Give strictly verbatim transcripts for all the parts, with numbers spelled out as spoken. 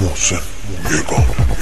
محسن یگانه.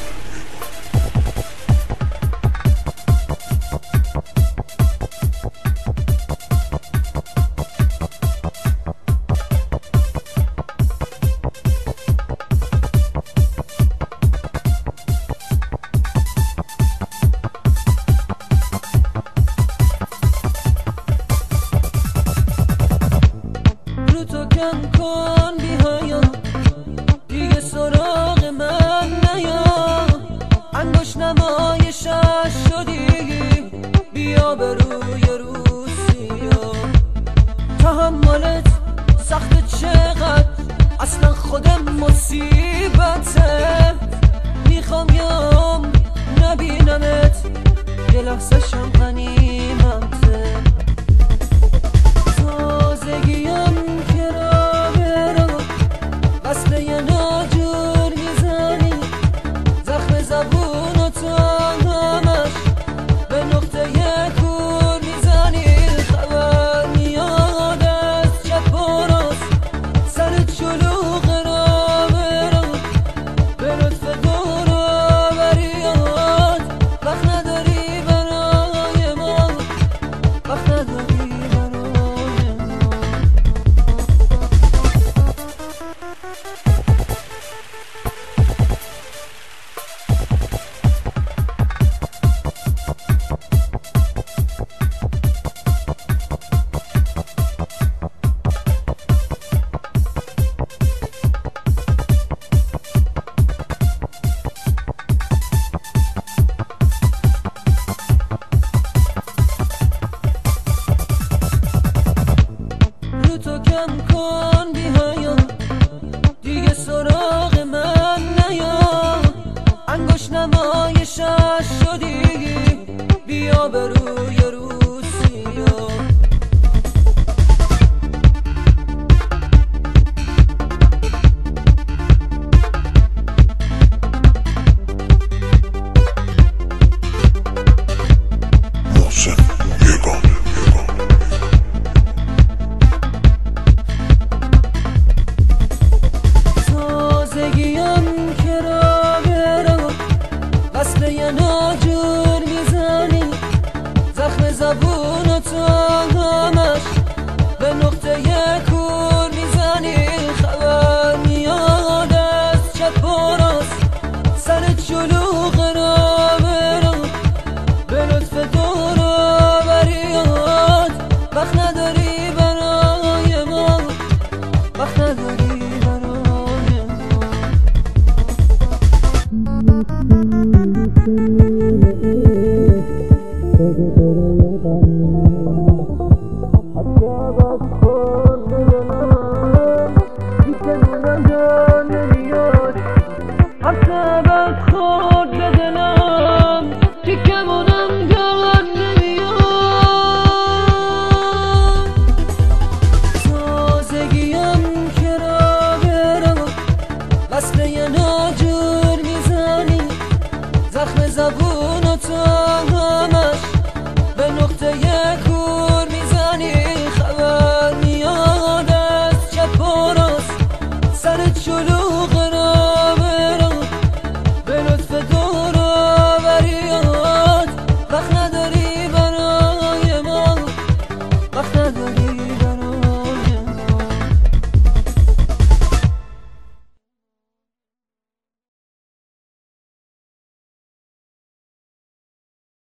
رو تو کم کن بیهایا، دیگه سراغ من نیا. انگوش نمای شش شدی، بیا به روی روسیا. تحملت سخت چقدر، اصلا خودم مصیبته. میخوام یام نبینمت، یه لحظه شم غنیمته. تازگیم که را برو بسته یه ناجور میزنی. زخم زبون و تو همش به نقطه یه کور میزنی. خبر میاد از چپ و راست، سرت شلوغ را برو به لطف دور آوریات. وقت نداری برای ما، وقت نداری تو کم کن بیهایا، دیگه سراغ من نیا. انگوش نمای شش شدی، بیا به روی روسیا. محسن یگانه. تازگیم که را برو بسته یه ناجور میزنی. زخم زبون و تو همش به نقطه یه کور میزنی. خبر میاد از چپ و راست، سرت شلوغ را برو به لطف دور آوریات. وقت نداری برای ما، وقت نداری حتی بس خود